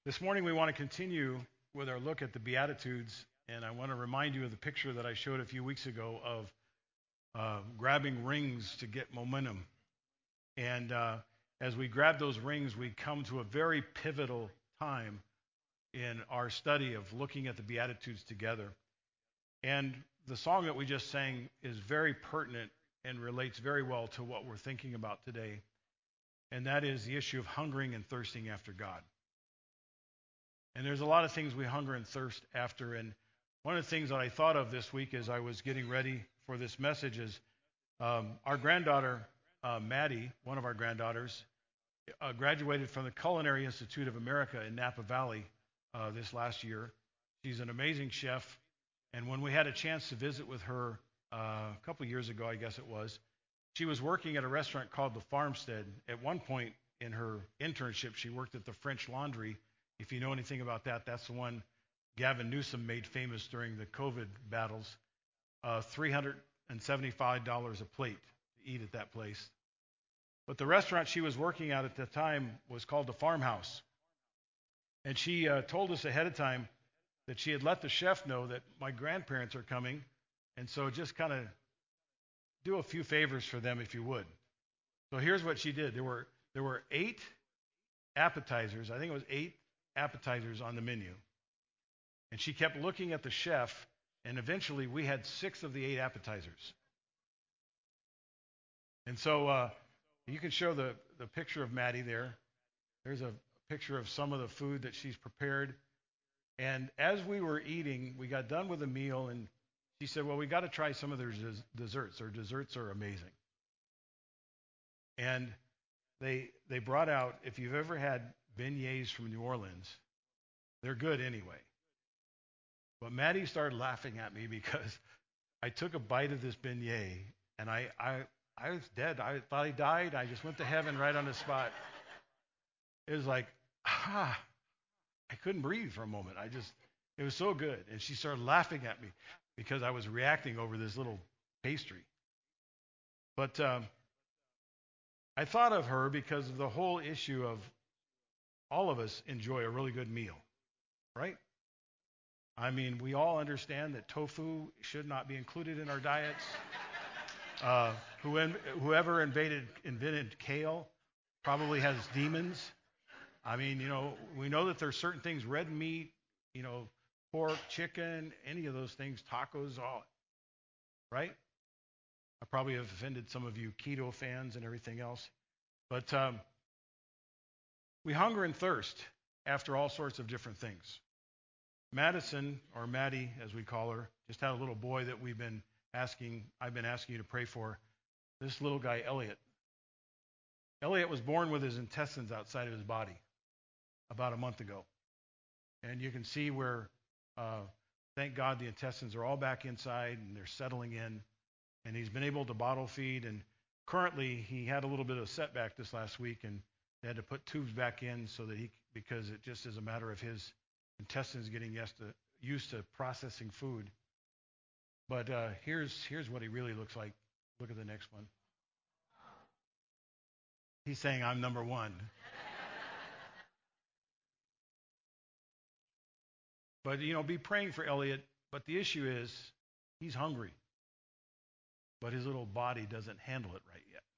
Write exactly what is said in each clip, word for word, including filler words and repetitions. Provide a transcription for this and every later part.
This morning we want to continue with our look at the Beatitudes, and I want to remind you of the picture that I showed a few weeks ago of uh, grabbing rings to get momentum. And uh, as we grab those rings, we come to a very pivotal time in our study of looking at the Beatitudes together. And the song that we just sang is very pertinent and relates very well to what we're thinking about today, and that is the issue of hungering and thirsting after God. And there's a lot of things we hunger and thirst after. And one of the things that I thought of this week as I was getting ready for this message is um, our granddaughter, uh, Maddie, one of our granddaughters, uh, graduated from the Culinary Institute of America in Napa Valley uh, this last year. She's an amazing chef. And when we had a chance to visit with her uh, a couple of years ago, I guess it was, she was working at a restaurant called the Farmstead. At one point in her internship, she worked at the French Laundry. If you know anything about that, that's the one Gavin Newsom made famous during the COVID battles. Uh, three hundred seventy-five dollars a plate to eat at that place. But the restaurant she was working at at the time was called the Farmhouse. And she uh, told us ahead of time that she had let the chef know that my grandparents are coming, and so just kind of do a few favors for them if you would. So here's what she did. There were there were eight appetizers. I think it was eight appetizers on the menu. And she kept looking at the chef, and eventually we had six of the eight appetizers. And so uh, you can show the, the picture of Maddie there. There's a picture of some of the food that she's prepared. And as we were eating, we got done with the meal, and she said, well, we got to try some of their des- desserts. Their desserts are amazing. And they they brought out, if you've ever had beignets from New Orleans, they're good anyway. But Maddie started laughing at me because I took a bite of this beignet, and I, I, I was dead. I thought I died. I just went to heaven right on the spot. It was like, ah, I couldn't breathe for a moment. I just, it was so good. And she started laughing at me because I was reacting over this little pastry. But um, I thought of her because of the whole issue of all of us enjoy a really good meal, right? I mean, we all understand that tofu should not be included in our diets. Uh, whoever invaded, invented kale probably has demons. I mean, you know, we know that there's certain things, red meat, you know, pork, chicken, any of those things, tacos, all, right? I probably have offended some of you keto fans and everything else. But um, we hunger and thirst after all sorts of different things. Madison, or Maddie as we call her, just had a little boy that we've been asking, I've been asking you to pray for. This little guy, Elliot. Elliot was born with his intestines outside of his body about a month ago. And you can see where, uh, thank God, the intestines are all back inside and they're settling in. And he's been able to bottle feed. And currently, he had a little bit of a setback this last week, and they had to put tubes back in so that he, because it just is a matter of his intestines getting used to, used to processing food. But uh, here's here's what he really looks like. Look at the next one. He's saying, I'm number one. But, you know, be praying for Elliot. But the issue is he's hungry. But his little body doesn't handle it right yet.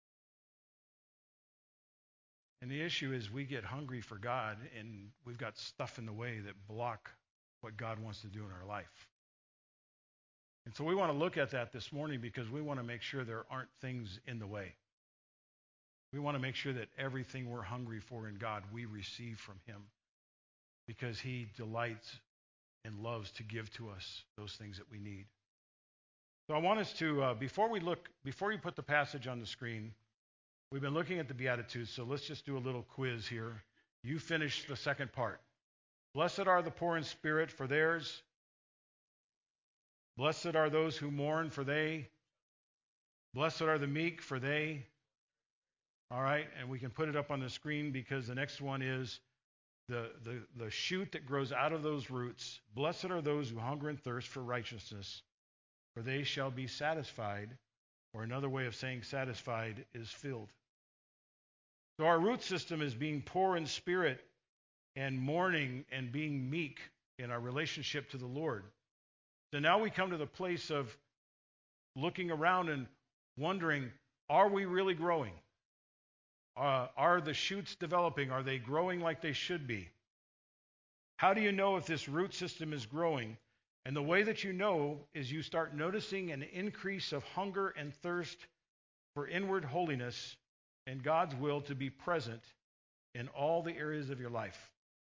And the issue is we get hungry for God, and we've got stuff in the way that block what God wants to do in our life. And so we want to look at that this morning because we want to make sure there aren't things in the way. We want to make sure that everything we're hungry for in God, we receive from him because he delights and loves to give to us those things that we need. So I want us to, uh, before we look, before you put the passage on the screen, we've been looking at the Beatitudes, so let's just do a little quiz here. You finish the second part. Blessed are the poor in spirit, for theirs. Blessed are those who mourn, for they. Blessed are the meek, for they. All right, and we can put it up on the screen because the next one is the, the, the shoot that grows out of those roots. Blessed are those who hunger and thirst for righteousness, for they shall be satisfied. Or another way of saying satisfied is filled. So our root system is being poor in spirit, and mourning and being meek in our relationship to the Lord. So now we come to the place of looking around and wondering, are we really growing? Uh, are the shoots developing? Are they growing like they should be? How do you know if this root system is growing? And the way that you know is you start noticing an increase of hunger and thirst for inward holiness and God's will to be present in all the areas of your life.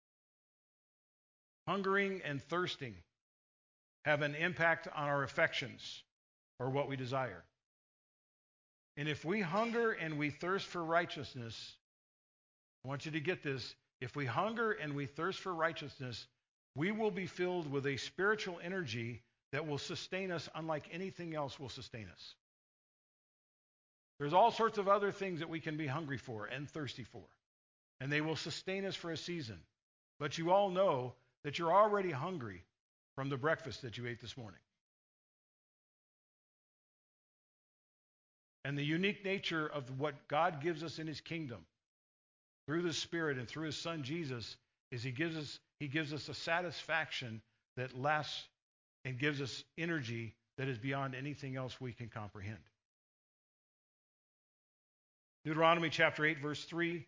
Hungering and thirsting have an impact on our affections or what we desire. And if we hunger and we thirst for righteousness, I want you to get this. If we hunger and we thirst for righteousness, we will be filled with a spiritual energy that will sustain us unlike anything else will sustain us. There's all sorts of other things that we can be hungry for and thirsty for, and they will sustain us for a season. But you all know that you're already hungry from the breakfast that you ate this morning. And the unique nature of what God gives us in his kingdom through the Spirit and through his Son Jesus is he gives us he gives us a satisfaction that lasts and gives us energy that is beyond anything else we can comprehend. Deuteronomy chapter eight verse three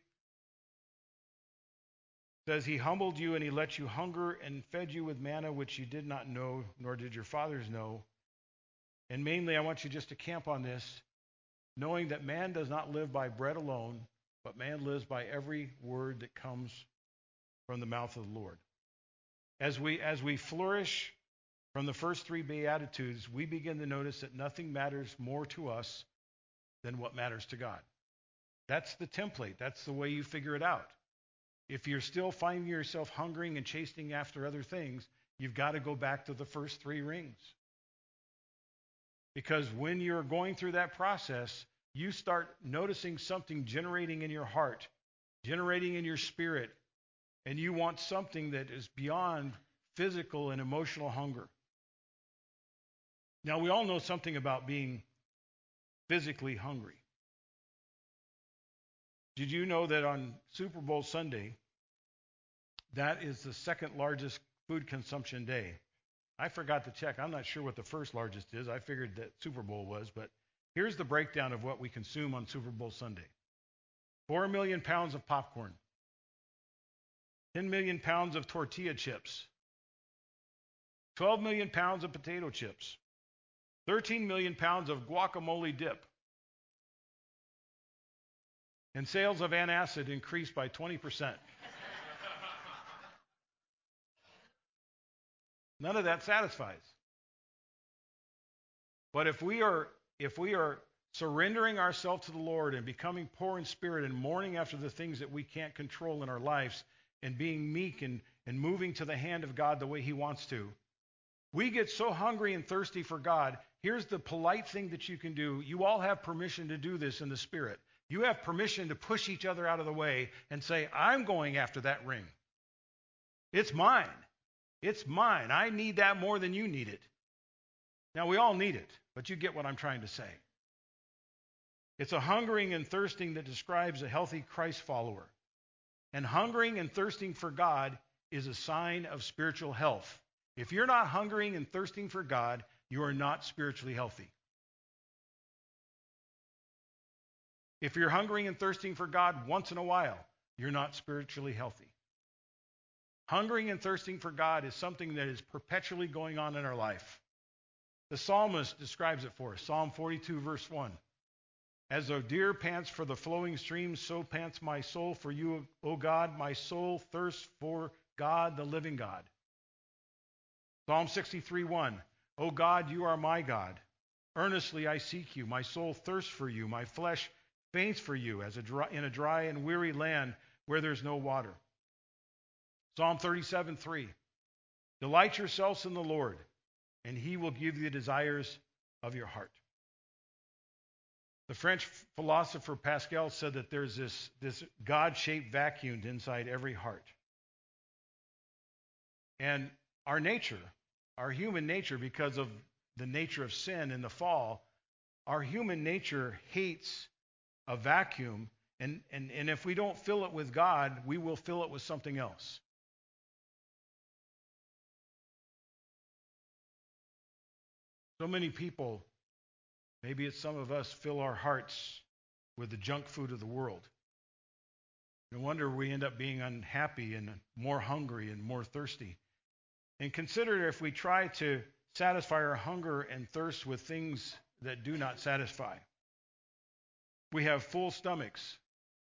says, he humbled you and he let you hunger and fed you with manna which you did not know, nor did your fathers know. And mainly I want you just to camp on this, knowing that man does not live by bread alone, but man lives by every word that comes from the mouth of the Lord. As we, as we flourish from the first three Beatitudes, we begin to notice that nothing matters more to us than what matters to God. That's the template. That's the way you figure it out. If you're still finding yourself hungering and chasing after other things, you've got to go back to the first three rings. Because when you're going through that process, you start noticing something generating in your heart, generating in your spirit, and you want something that is beyond physical and emotional hunger. Now, we all know something about being physically hungry. Did you know that on Super Bowl Sunday, that is the second largest food consumption day? I forgot to check. I'm not sure what the first largest is. I figured that Super Bowl was, but here's the breakdown of what we consume on Super Bowl Sunday. Four million pounds of popcorn, ten million pounds of tortilla chips, twelve million pounds of potato chips, thirteen million pounds of guacamole dip, and sales of antacid increased by twenty percent. None of that satisfies. But if we are if we are surrendering ourselves to the Lord and becoming poor in spirit and mourning after the things that we can't control in our lives and being meek and, and moving to the hand of God the way he wants to, we get so hungry and thirsty for God. Here's the polite thing that you can do. You all have permission to do this in the Spirit. You have permission to push each other out of the way and say, I'm going after that ring. It's mine. It's mine. I need that more than you need it. Now, we all need it, but you get what I'm trying to say. It's a hungering and thirsting that describes a healthy Christ follower. And hungering and thirsting for God is a sign of spiritual health. If you're not hungering and thirsting for God, you are not spiritually healthy. If you're hungering and thirsting for God once in a while, you're not spiritually healthy. Hungering and thirsting for God is something that is perpetually going on in our life. The psalmist describes it for us. Psalm forty-two, verse one. As a deer pants for the flowing streams, so pants my soul for you, O God. My soul thirsts for God, the living God. Psalm sixty-three, one. O God, you are my God. Earnestly I seek you. My soul thirsts for you. My flesh faints for you as a dry, in a dry and weary land where there's no water. Psalm thirty-seven, three. Delight yourselves in the Lord, and he will give you the desires of your heart. The French philosopher Pascal said that there's this, this God-shaped vacuum inside every heart. And our nature, our human nature, because of the nature of sin and the fall, our human nature hates a vacuum, and, and, and if we don't fill it with God, we will fill it with something else. So many people, maybe it's some of us, fill our hearts with the junk food of the world. No wonder we end up being unhappy and more hungry and more thirsty. And consider if we try to satisfy our hunger and thirst with things that do not satisfy. We have full stomachs,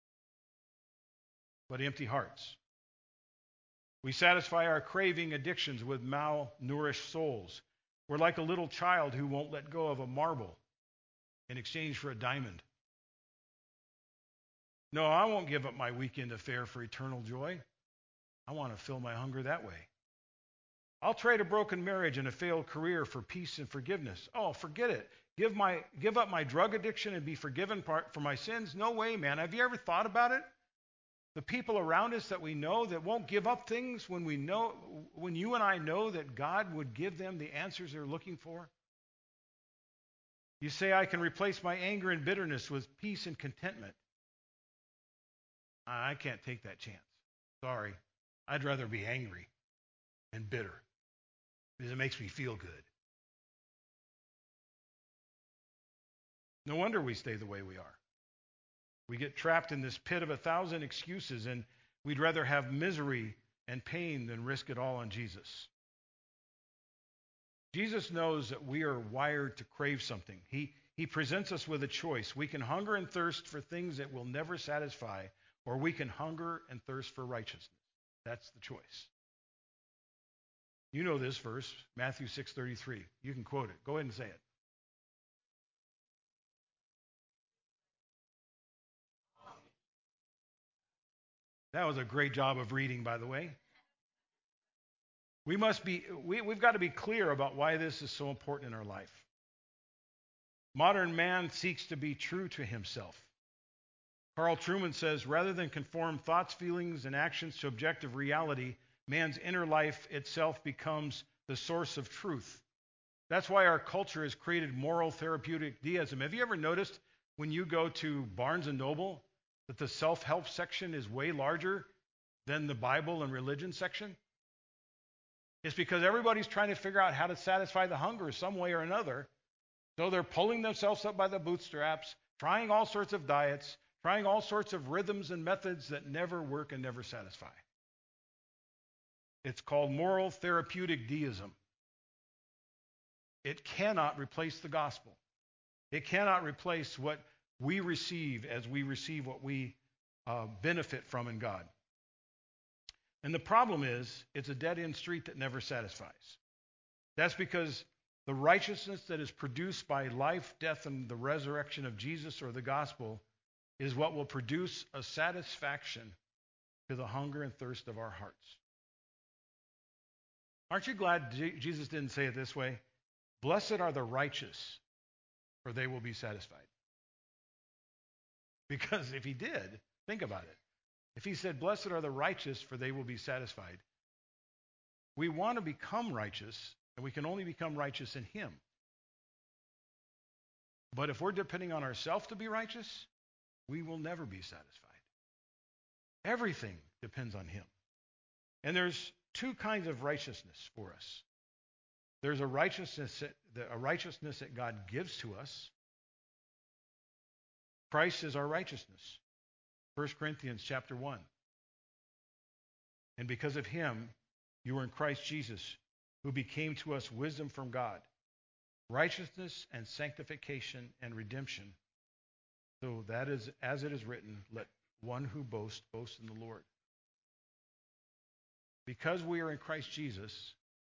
but empty hearts. We satisfy our craving addictions with malnourished souls. We're like a little child who won't let go of a marble in exchange for a diamond. No, I won't give up my weekend affair for eternal joy. I want to fill my hunger that way. I'll trade a broken marriage and a failed career for peace and forgiveness. Oh, forget it. Give my give up my drug addiction and be forgiven for my sins? No way, man. Have you ever thought about it? The people around us that we know that won't give up things when we know, when you and I know that God would give them the answers they're looking for. You say, I can replace my anger and bitterness with peace and contentment. I can't take that chance. Sorry. I'd rather be angry and bitter because it makes me feel good. No wonder we stay the way we are. We get trapped in this pit of a thousand excuses, and we'd rather have misery and pain than risk it all on Jesus. Jesus knows that we are wired to crave something. He, he presents us with a choice. We can hunger and thirst for things that will never satisfy, or we can hunger and thirst for righteousness. That's the choice. You know this verse, Matthew six thirty-three. You can quote it. Go ahead and say it. That was a great job of reading, by the way. We must be, we, we've got to be clear about why this is so important in our life. Modern man seeks to be true to himself. Carl Trueman says, rather than conform thoughts, feelings, and actions to objective reality, man's inner life itself becomes the source of truth. That's why our culture has created moral therapeutic deism. Have you ever noticed when you go to Barnes and Noble that the self-help section is way larger than the Bible and religion section? It's because everybody's trying to figure out how to satisfy the hunger some way or another. So they're pulling themselves up by the bootstraps, trying all sorts of diets, trying all sorts of rhythms and methods that never work and never satisfy. It's called moral therapeutic deism. It cannot replace the gospel. It cannot replace what we receive as we receive what we uh, benefit from in God. And the problem is, it's a dead-end street that never satisfies. That's because the righteousness that is produced by life, death, and the resurrection of Jesus or the gospel is what will produce a satisfaction to the hunger and thirst of our hearts. Aren't you glad J- Jesus didn't say it this way? Blessed are the righteous, for they will be satisfied. Because if he did, think about it. If he said, blessed are the righteous, for they will be satisfied, we want to become righteous, and we can only become righteous in him. But if we're depending on ourselves to be righteous, we will never be satisfied. Everything depends on him. And there's two kinds of righteousness for us. There's a righteousness that, a righteousness that God gives to us. Christ is our righteousness. First Corinthians chapter one. And because of him, you are in Christ Jesus, who became to us wisdom from God, righteousness and sanctification and redemption. So that is, as it is written, let one who boasts boast in the Lord. Because we are in Christ Jesus,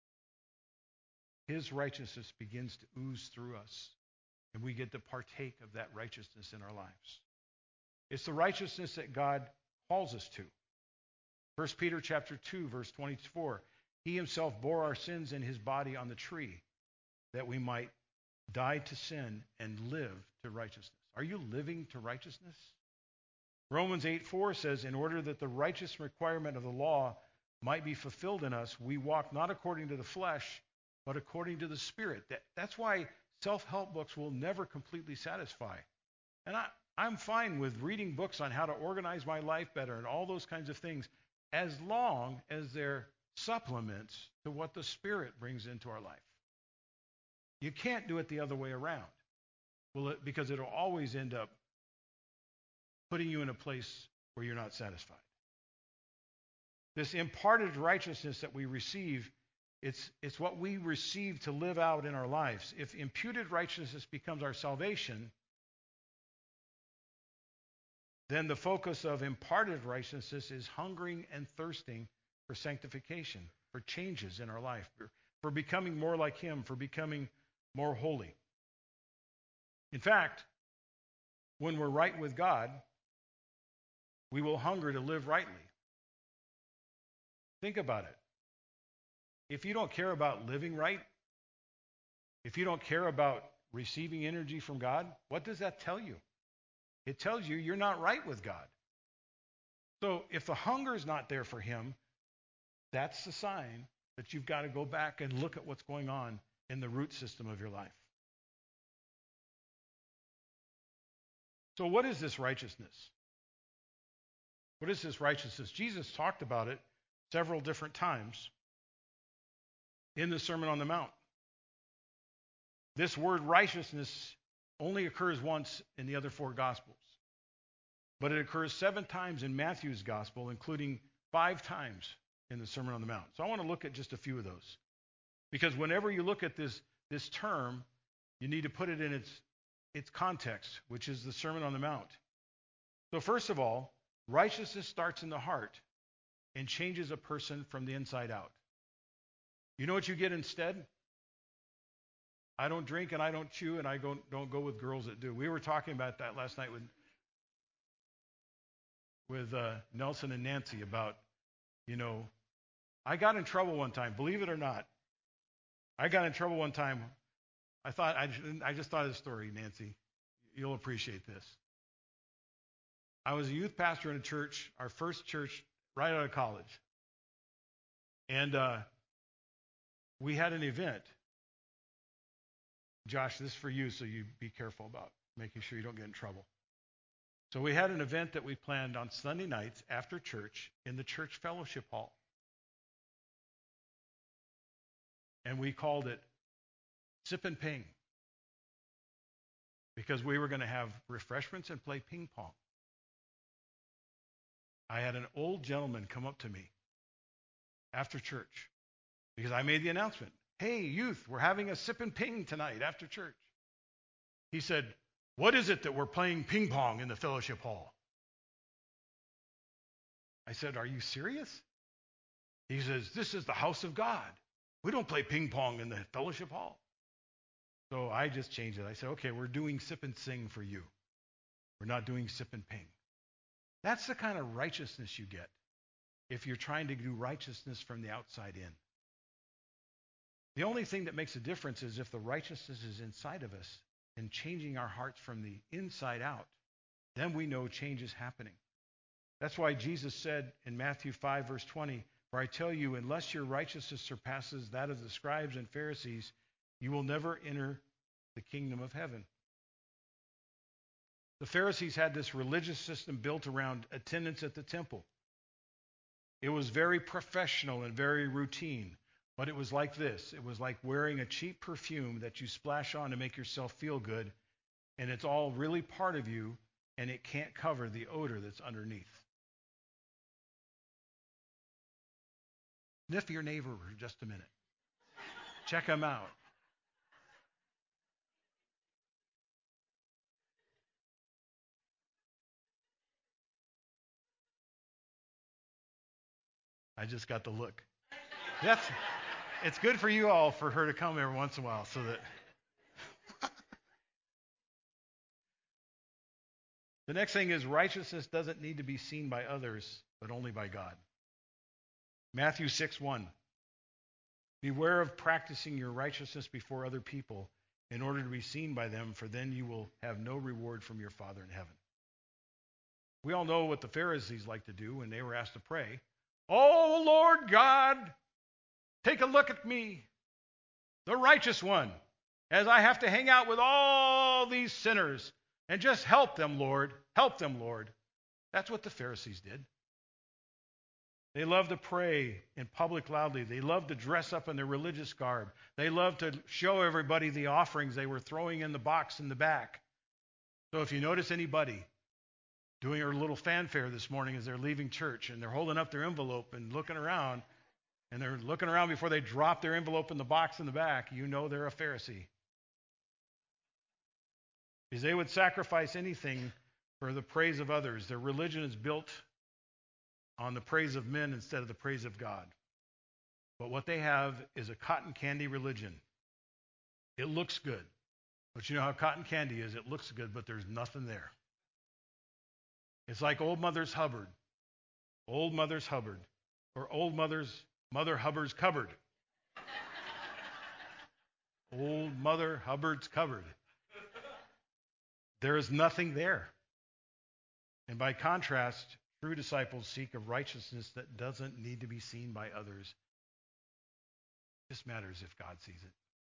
his righteousness begins to ooze through us, and we get to partake of that righteousness in our lives. It's the righteousness that God calls us to. First Peter chapter two, verse twenty-four. He himself bore our sins in his body on the tree, that we might die to sin and live to righteousness. Are you living to righteousness? Romans eight four says, in order that the righteous requirement of the law might be fulfilled in us, we walk not according to the flesh, but according to the Spirit. That, that's why self-help books will never completely satisfy. And I, I'm fine with reading books on how to organize my life better and all those kinds of things, as long as they're supplements to what the Spirit brings into our life. You can't do it the other way around. Well, it, because it'll always end up putting you in a place where you're not satisfied. This imparted righteousness that we receive, it's, it's what we receive to live out in our lives. If imputed righteousness becomes our salvation, then the focus of imparted righteousness is hungering and thirsting for sanctification, for changes in our life, for, for becoming more like Him, for becoming more holy. In fact, when we're right with God, we will hunger to live rightly. Think about it. If you don't care about living right, if you don't care about receiving energy from God, what does that tell you? It tells you you're not right with God. So if the hunger is not there for Him, that's the sign that you've got to go back and look at what's going on in the root system of your life. So what is this righteousness? What is this righteousness? Jesus talked about it several different times in the Sermon on the Mount. This word righteousness only occurs once in the other four Gospels. But it occurs seven times in Matthew's Gospel, including five times in the Sermon on the Mount. So I want to look at just a few of those. Because whenever you look at this, this term, you need to put it in its, its context, which is the Sermon on the Mount. So first of all, righteousness starts in the heart and changes a person from the inside out. You know what you get instead? I don't drink and I don't chew and I don't, don't go with girls that do. We were talking about that last night with, with uh, Nelson and Nancy about, you know, I got in trouble one time, believe it or not. I got in trouble one time. I thought, I, I just thought of the story, Nancy. You'll appreciate this. I was a youth pastor in a church, our first church right out of college. And uh, we had an event. Josh, this is for you, so you be careful about making sure you don't get in trouble. So we had an event that we planned on Sunday nights after church in the church fellowship hall. And we called it Sip and Ping, because we were going to have refreshments and play ping pong. I had an old gentleman come up to me after church because I made the announcement. Hey, youth, we're having a sip and ping tonight after church. He said, what is it that we're playing ping pong in the fellowship hall? I said, are you serious? He says, this is the house of God. We don't play ping pong in the fellowship hall. So I just changed it. I said, okay, we're doing sip and sing for you. We're not doing sip and ping. That's the kind of righteousness you get if you're trying to do righteousness from the outside in. The only thing that makes a difference is if the righteousness is inside of us and changing our hearts from the inside out, then we know change is happening. That's why Jesus said in Matthew five, verse twenty, for I tell you, unless your righteousness surpasses that of the scribes and Pharisees, you will never enter the kingdom of heaven. The Pharisees had this religious system built around attendance at the temple. It was very professional and very routine. But it was like this. It was like wearing a cheap perfume that you splash on to make yourself feel good, and it's all really part of you, and it can't cover the odor that's underneath. Sniff your neighbor for just a minute. Check him out. I just got the look. That's, it's good for you all for her to come every once in a while so that. The next thing is righteousness doesn't need to be seen by others, but only by God. Matthew six one. Beware of practicing your righteousness before other people in order to be seen by them, for then you will have no reward from your Father in heaven. We all know what the Pharisees like to do when they were asked to pray. Oh, Lord God, take a look at me, the righteous one, as I have to hang out with all these sinners, and just help them, Lord. Help them, Lord. That's what the Pharisees did. They love to pray in public loudly. They love to dress up in their religious garb. They love to show everybody the offerings they were throwing in the box in the back. So if you notice anybody doing a little fanfare this morning as they're leaving church and they're holding up their envelope and looking around, and they're looking around before they drop their envelope in the box in the back, you know they're a Pharisee. Because they would sacrifice anything for the praise of others. Their religion is built on the praise of men instead of the praise of God. But what they have is a cotton candy religion. It looks good. But you know how cotton candy is. It looks good, but there's nothing there. It's like old Mother's Hubbard. Old Mother's Hubbard. Or old Mother's Mother Hubbard's cupboard. Old Mother Hubbard's cupboard. There is nothing there. And by contrast, true disciples seek a righteousness that doesn't need to be seen by others. It just matters if God sees it.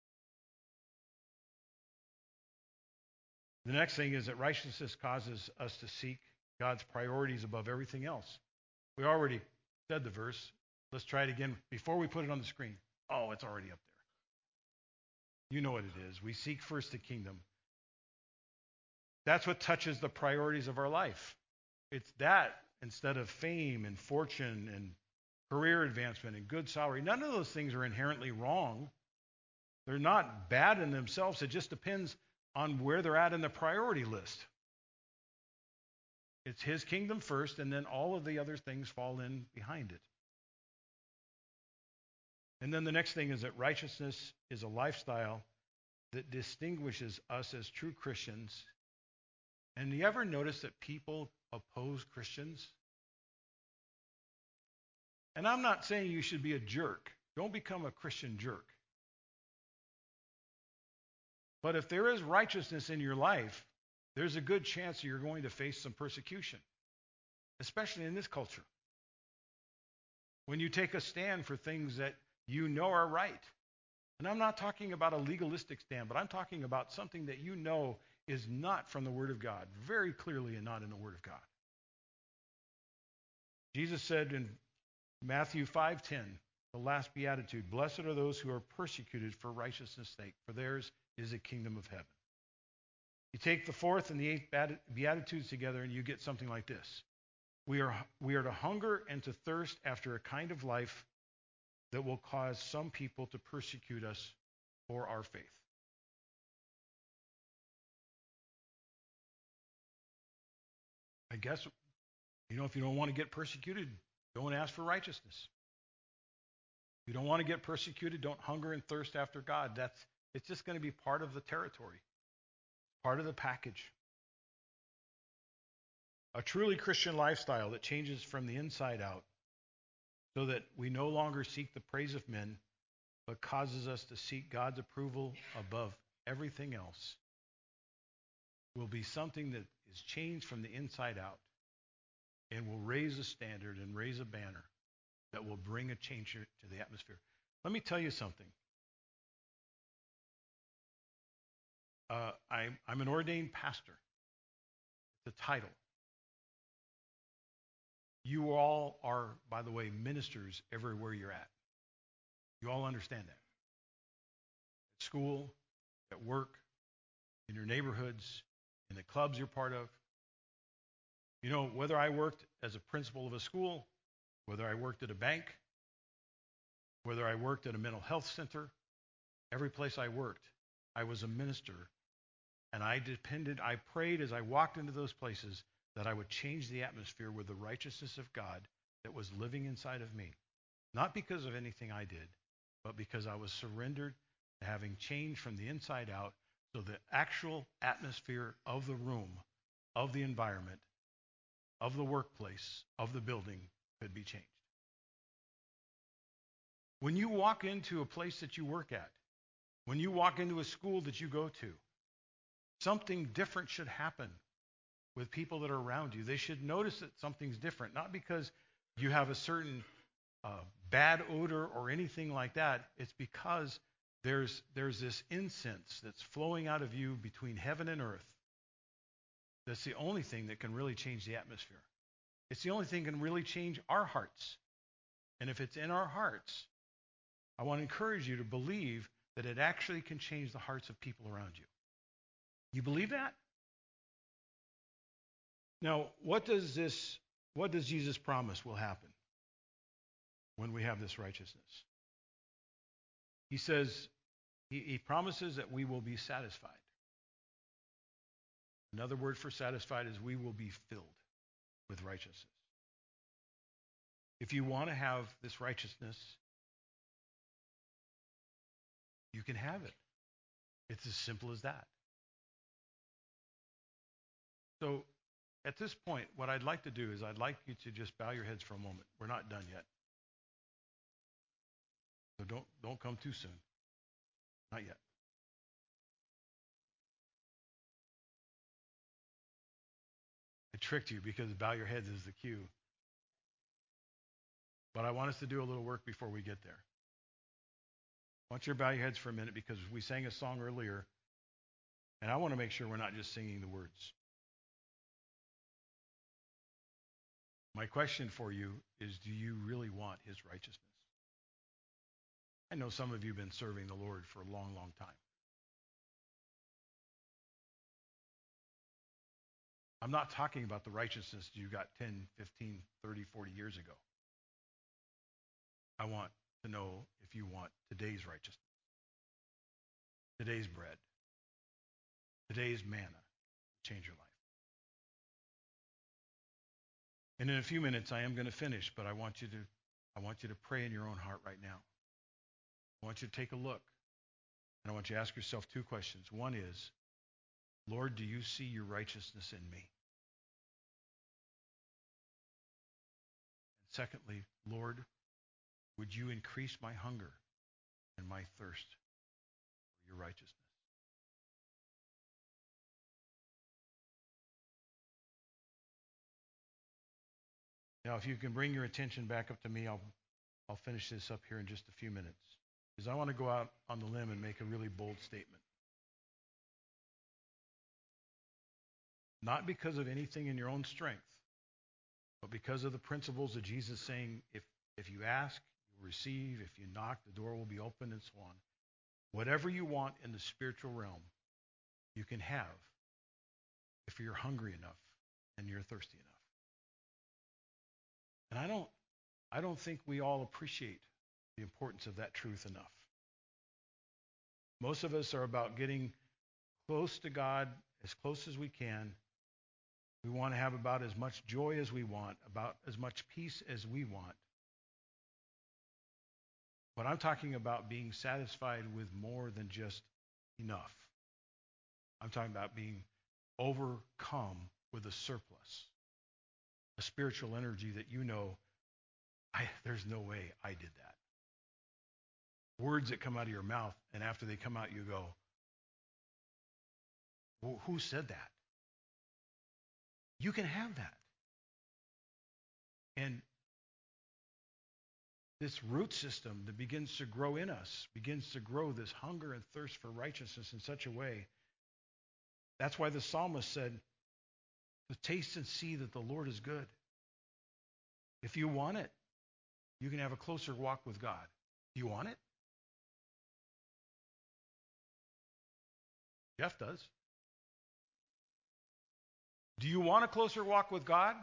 The next thing is that righteousness causes us to seek God's priorities above everything else. We already said the verse. Let's try it again before we put it on the screen. Oh, it's already up there. You know what it is. We seek first the kingdom. That's what touches the priorities of our life. It's that instead of fame and fortune and career advancement and good salary. None of those things are inherently wrong. They're not bad in themselves. It just depends on where they're at in the priority list. It's his kingdom first, and then all of the other things fall in behind it. And then the next thing is that righteousness is a lifestyle that distinguishes us as true Christians. And do you ever notice that people oppose Christians? And I'm not saying you should be a jerk. Don't become a Christian jerk. But if there is righteousness in your life, there's a good chance that you're going to face some persecution, especially in this culture. When you take a stand for things that you know are right. And I'm not talking about a legalistic stand, but I'm talking about something that you know is not from the Word of God, very clearly and not in the Word of God. Jesus said in Matthew five ten, the last beatitude, "Blessed are those who are persecuted for righteousness' sake, for theirs is the kingdom of heaven." You take the fourth and the eighth beatitudes together and you get something like this. We are, we are to hunger and to thirst after a kind of life that will cause some people to persecute us for our faith. I guess, you know, if you don't want to get persecuted, don't ask for righteousness. If you don't want to get persecuted, don't hunger and thirst after God. That's, it's just going to be part of the territory, part of the package. A truly Christian lifestyle that changes from the inside out so that we no longer seek the praise of men, but causes us to seek God's approval above everything else, will be something that is changed from the inside out and will raise a standard and raise a banner that will bring a change to the atmosphere. Let me tell you something. Uh, I'm, I'm an ordained pastor. It's a title. You all are, by the way, ministers everywhere you're at. You all understand that. At school, at work, in your neighborhoods, in the clubs you're part of. You know, whether I worked as a principal of a school, whether I worked at a bank, whether I worked at a mental health center, every place I worked, I was a minister. And I depended, I prayed as I walked into those places that I would change the atmosphere with the righteousness of God that was living inside of me. Not because of anything I did, but because I was surrendered to having changed from the inside out, so the actual atmosphere of the room, of the environment, of the workplace, of the building could be changed. When you walk into a place that you work at, when you walk into a school that you go to, something different should happen with people that are around you. They should notice that something's different, not because you have a certain uh, bad odor or anything like that. It's because there's there's this incense that's flowing out of you between heaven and earth. That's the only thing that can really change the atmosphere. It's the only thing that can really change our hearts. And if it's in our hearts, I want to encourage you to believe that it actually can change the hearts of people around you. You believe that? Now, what does this, what does Jesus promise will happen when we have this righteousness? He says, he, he promises that we will be satisfied. Another word for satisfied is we will be filled with righteousness. If you want to have this righteousness, you can have it. It's as simple as that. So at this point, what I'd like to do is I'd like you to just bow your heads for a moment. We're not done yet. So don't, don't come too soon. Not yet. I tricked you because bow your heads is the cue. But I want us to do a little work before we get there. I want you to bow your heads for a minute because we sang a song earlier, and I want to make sure we're not just singing the words. My question for you is, do you really want his righteousness? I know some of you have been serving the Lord for a long, long time. I'm not talking about the righteousness you got ten, fifteen, thirty, forty years ago. I want to know if you want today's righteousness, today's bread, today's manna to change your life. And in a few minutes, I am going to finish, but I want you to, I want you to pray in your own heart right now. I want you to take a look, and I want you to ask yourself two questions. One is, Lord, do you see your righteousness in me? And secondly, Lord, would you increase my hunger and my thirst for your righteousness? Now, if you can bring your attention back up to me, I'll, I'll finish this up here in just a few minutes. Because I want to go out on the limb and make a really bold statement. Not because of anything in your own strength, but because of the principles of Jesus saying, if, if you ask, you receive. If you knock, the door will be open, and so on. Whatever you want in the spiritual realm, you can have if you're hungry enough and you're thirsty enough. And I don't, I don't think we all appreciate the importance of that truth enough. Most of us are about getting close to God as close as we can. We want to have about as much joy as we want, about as much peace as we want. But I'm talking about being satisfied with more than just enough. I'm talking about being overcome with a surplus, a spiritual energy that you know, I, there's no way I did that. Words that come out of your mouth, and after they come out, you go, well, who said that? You can have that. And this root system that begins to grow in us, begins to grow this hunger and thirst for righteousness in such a way. That's why the psalmist said, to taste and see that the Lord is good. If you want it, you can have a closer walk with God. Do you want it? Jeff does. Do you want a closer walk with God?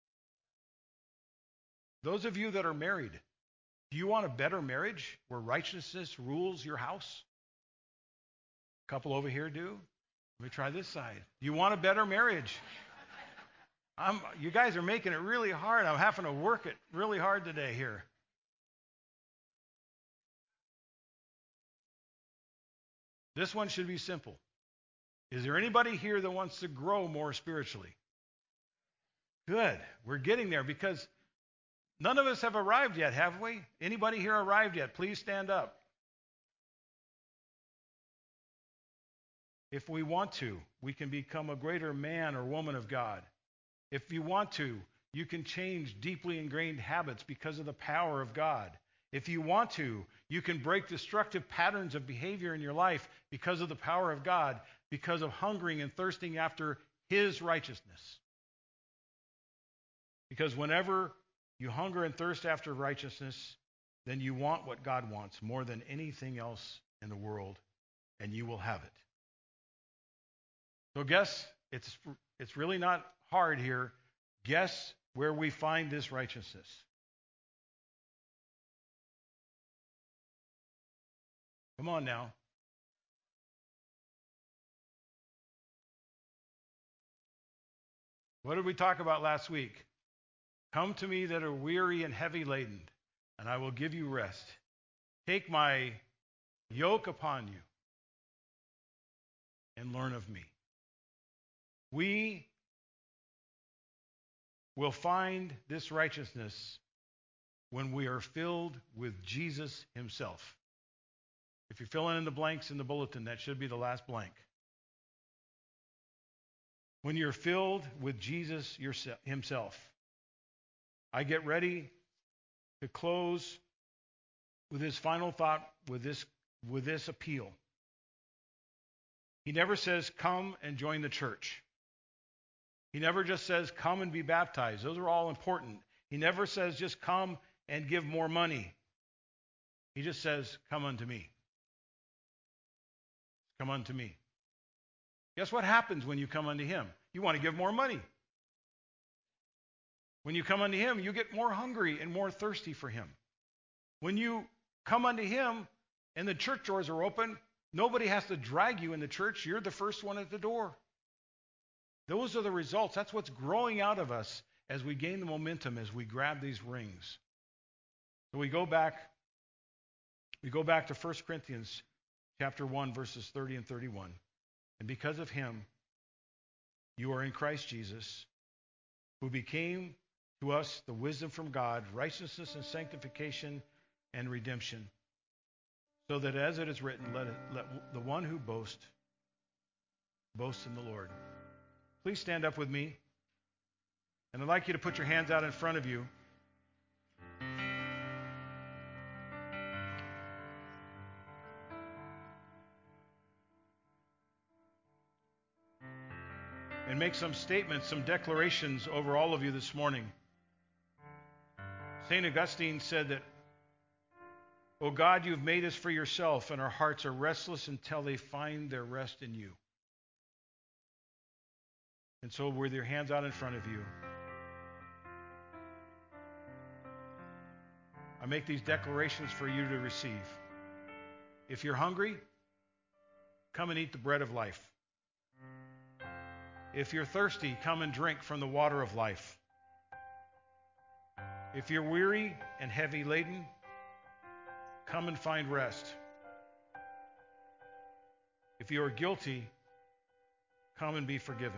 Those of you that are married, do you want a better marriage where righteousness rules your house? A couple over here do. Let me try this side. Do you want a better marriage? I'm, you guys are making it really hard. I'm having to work it really hard today here. This one should be simple. Is there anybody here that wants to grow more spiritually? Good. We're getting there because none of us have arrived yet, have we? Anybody here arrived yet? Please stand up. If we want to, we can become a greater man or woman of God. If you want to, you can change deeply ingrained habits because of the power of God. If you want to, you can break destructive patterns of behavior in your life because of the power of God, because of hungering and thirsting after His righteousness. Because whenever you hunger and thirst after righteousness, then you want what God wants more than anything else in the world, and you will have it. So guess, it's, it's really not hard here. Guess where we find this righteousness. Come on now. What did we talk about last week? Come to me that are weary and heavy laden, and I will give you rest. Take my yoke upon you and learn of me. We will find this righteousness when we are filled with Jesus himself. If you're filling in the blanks in the bulletin, that should be the last blank. When you're filled with Jesus himself. I get ready to close with his final thought, with this, with this appeal. He never says, come and join the church. He never just says, come and be baptized. Those are all important. He never says, just come and give more money. He just says, come unto me. Come unto me. Guess what happens when you come unto him? You want to give more money. When you come unto him, you get more hungry and more thirsty for him. When you come unto him and the church doors are open, nobody has to drag you in the church. You're the first one at the door. Those are the results. That's what's growing out of us as we gain the momentum, as we grab these rings. So we go back, we go back to First Corinthians chapter one, verses thirty and thirty-one. And because of him, you are in Christ Jesus, who became to us the wisdom from God, righteousness and sanctification and redemption, so that as it is written, let, it, let the one who boasts, boast in the Lord. Please stand up with me. And I'd like you to put your hands out in front of you. And make some statements, some declarations over all of you this morning. Saint Augustine said that, O God, you've made us for yourself, and our hearts are restless until they find their rest in you. And so with your hands out in front of you, I make these declarations for you to receive. If you're hungry, come and eat the bread of life. If you're thirsty, come and drink from the water of life. If you're weary and heavy laden, come and find rest. If you are guilty, come and be forgiven.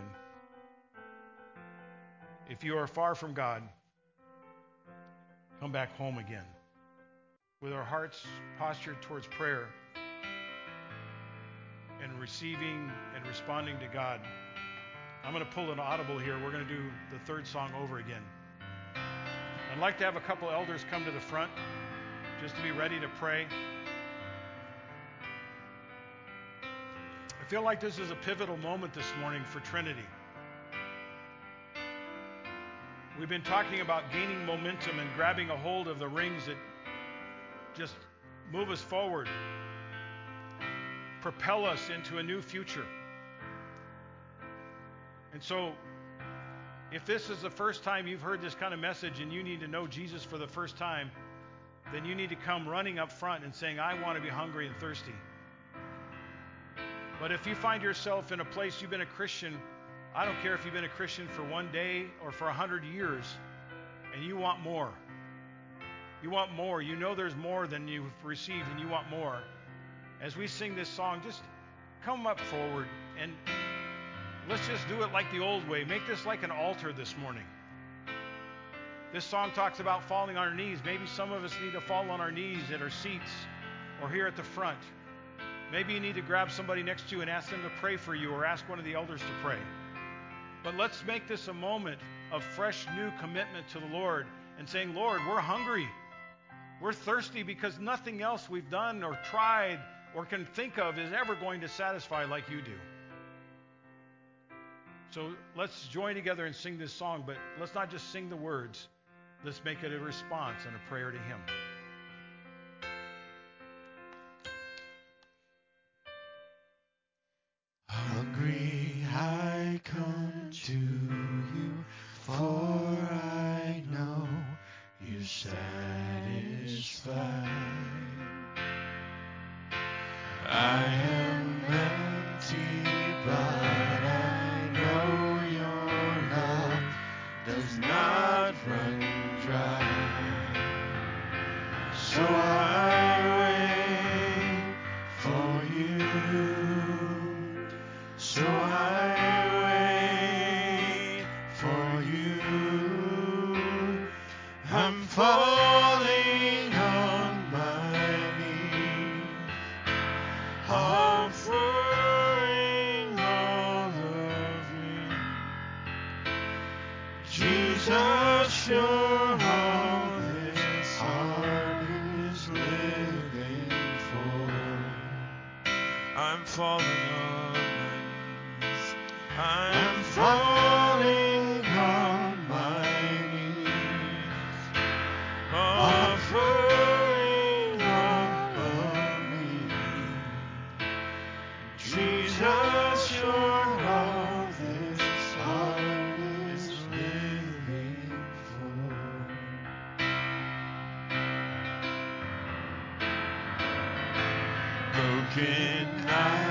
If you are far from God, come back home again. With our hearts postured towards prayer and receiving and responding to God, I'm going to pull an audible here. We're going to do the third song over again. I'd like to have a couple elders come to the front just to be ready to pray. I feel like this is a pivotal moment this morning for Trinity. We've been talking about gaining momentum and grabbing a hold of the rings that just move us forward, propel us into a new future. And so, if this is the first time you've heard this kind of message and you need to know Jesus for the first time, then you need to come running up front and saying, I want to be hungry and thirsty. But if you find yourself in a place you've been a Christian, I don't care if you've been a Christian for one day or for a hundred years, and you want more. You want more. You know there's more than you've received, and you want more. As we sing this song, just come up forward, and let's just do it like the old way. Make this like an altar this morning. This song talks about falling on our knees. Maybe some of us need to fall on our knees at our seats or here at the front. Maybe you need to grab somebody next to you and ask them to pray for you, or ask one of the elders to pray. But let's make this a moment of fresh new commitment to the Lord and saying, Lord, we're hungry. We're thirsty because nothing else we've done or tried or can think of is ever going to satisfy like you do. So let's join together and sing this song, but let's not just sing the words. Let's make it a response and a prayer to Him. Hungry I come to you, for I know you satisfy. I am empty, but I know your love does not run dry. So I wait for you. So I wait for you. I'm falling on my knees, offering all of me. Jesus, you're all this heart is living for. I'm falling on my knees. I'm falling on my knees, offering all of me. Jesus, you're all this heart is living for. Broken I